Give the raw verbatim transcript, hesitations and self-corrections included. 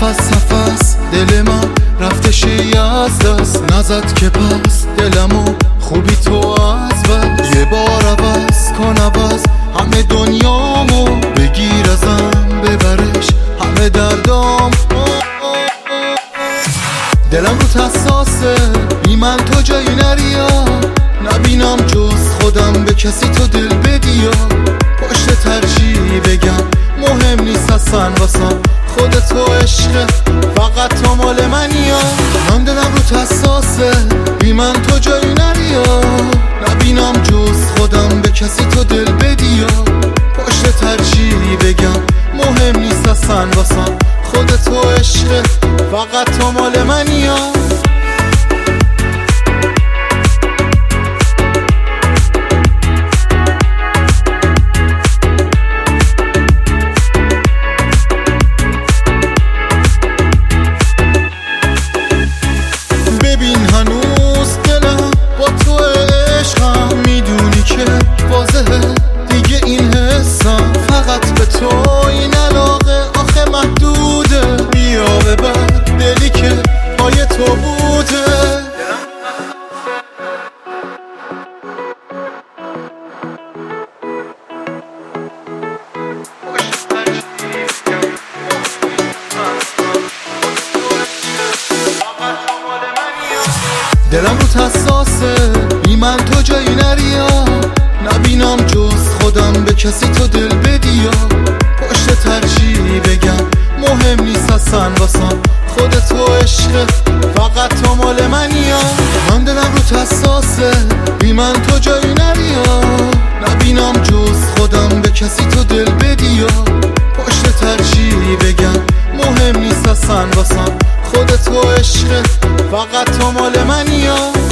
نفس نفس دل من رفته شی از دست نزد که پس دلمو خوبی تو از بس یه بار عوض کن عوض همه دنیامو بگیر ازم ببرش همه دردام دلم رو حساسه بی من تو جایی نریا نبینم جز خودم به کسی تو دل بدیا پشت ترجیح بگم مهم نیست اصلا واسم خود تو عشقه فقط تو مال منیا من دلم رو حساسه بی من تو جایی نریا نبینم جز خودم به کسی تو دل بدیا پشت ترجیح بگم مهم نیست اصلا واسم خود تو عشقه فقط تو مال منیا ببین هنوز دلم با تو عشقم میدونی که واضحه دیگه این حسم فقط به تو این علاقه آخه محدوده بیا ببر دلی که پای تو بوده دلم رو حساسه بی من تو جایی نریا نبینم جز خودم به کسی تو دل بدیا پشت ترجیح بگم مهم نیست اصلا واسم خود تو عشقه فقط تو مال منیا من دلم رو حساسه بی من تو جایی نریا نبینم جز خودم به کسی تو دل بدیا پشت ترجیح بگم مهم نیست اصلا واسم خود تو عشقه فقط تو مال منیا